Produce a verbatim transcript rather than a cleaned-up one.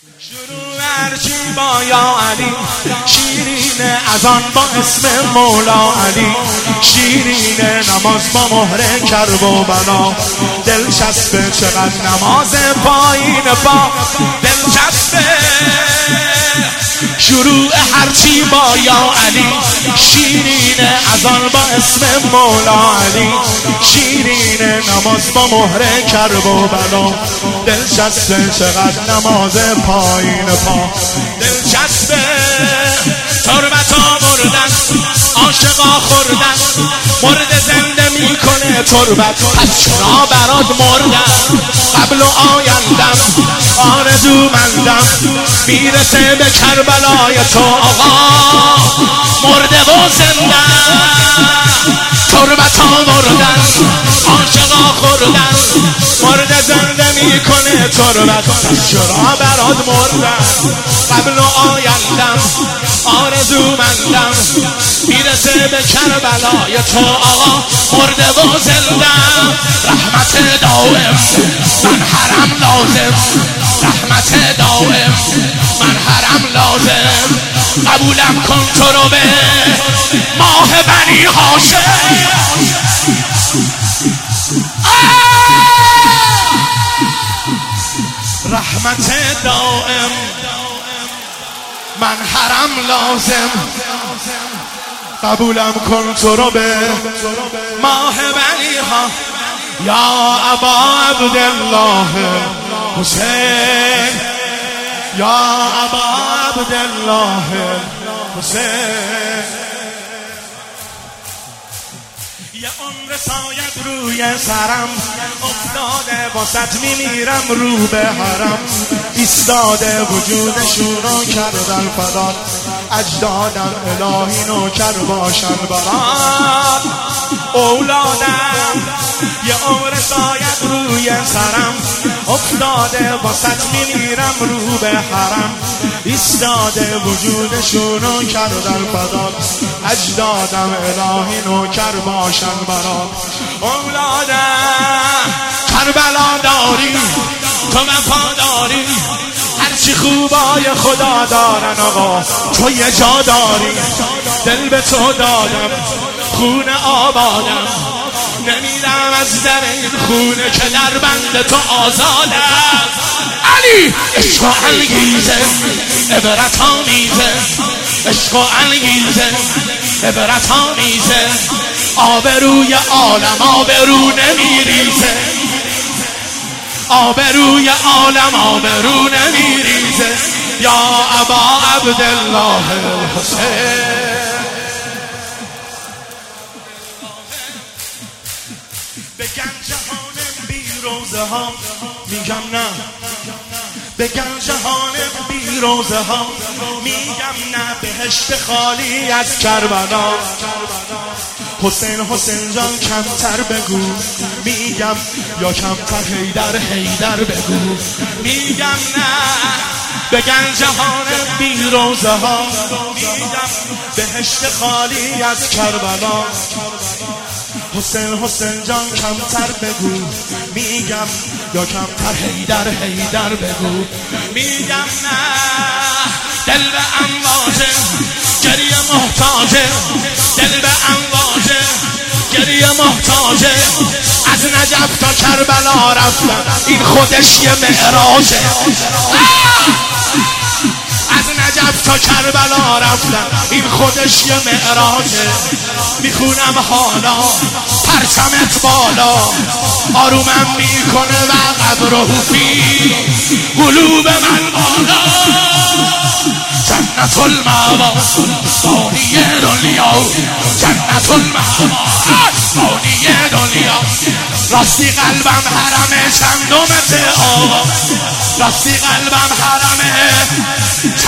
شروع هرچی با یا علی، شیرین اذان با اسم مولا علی، شیرین نماز با مهر کرب و بنا، دلچسبه چقدر نماز پایین با دلچسبه. شروع هرچی با یا علی، شیرین اذان با اسم مولا علی، شیرین نماز با مهر کرب و بنا، دلچسبه چقدر نماز پایین پا دلچسبه. تربتا مردن عاشقا خوردن، مرد زنده میکنه تربت، پس چرا برات مردم قبل و آیندم آرزو مندم، میرسه به کربلای تو آقا مرده و زنده. تربتا مردن عاشقا خوردن، مرد زنده میکنه تربت، پس چرا برات مردم قبل و آیندم آرزو مندم، میرسه به کربلای تو آقا مرده و زندم. رحمت دائم من حرم لازم، رحمت دائم من حرم لازم، قبولم کن تو رو به ماه بنی هاشم. رحمت دائم من حرم لازم، قبولم کن تو رو به ماه بنی ها. یا ابا عبدالله حسین، یا ابا عبدالله حسین، یه عمر ساید روی سرم افتاده واسط میمیرم رو به حرم، ایستاده وجودشون رو کردن فدات، اجدادم الهی نوکر باشن برات. اولادم یه عمر ساید روی سرم افتاده واسط میمیرم رو به حرم، ایستاده وجودشون رو کردن فدات، اجدادم الهی نوکر باشن برات. اولادم کربلا داری تو وفاداری، هرچی خوبای خدا دارن آقا تو یه جا داری، دل به تو دادم خون آبادم، نمیرم از در این خونه که در بند تو آزادم. علی عشق و انگیزه عبرت آمیزه، عشق و انگیزه عبرت آمیزه، آبروی عالم آبرو نمیریزه، آبروی عالم آبرو نمیریزه. یا ابا عبدالله حسین، بگن جهان بی روزه ها، میگم نه بگن جهان بی روزه ها، میگم نه بهشت خالی از کربلا. حسین حسین جان کمتر بگو، میگم یا کمتر حیدر حیدر بگو، میگم نه بگن جهان بی روزه ها، میگم بهشت خالی از کربلا. حسین حسین جان کمتر بگو، میگم یا کمتر حیدر حیدر بگو، میگم نه دل به امواجه گریه محتاجه، دل به امواجه گریه محتاجه، از نجف تا کربلا رفتن این خودش یه معراجه، از نجف تا کربلا رفتن این خودش یه معراجه. میخونم حالا پرچمت بالا، آرومم میکنه و قبره فی قلوب من بالا. جنت المأوا ثانی دنیا، جنت المأوا ثانی دنیا، راستی قلبم حرمه چندمته آقا، راستی قلبم حرمه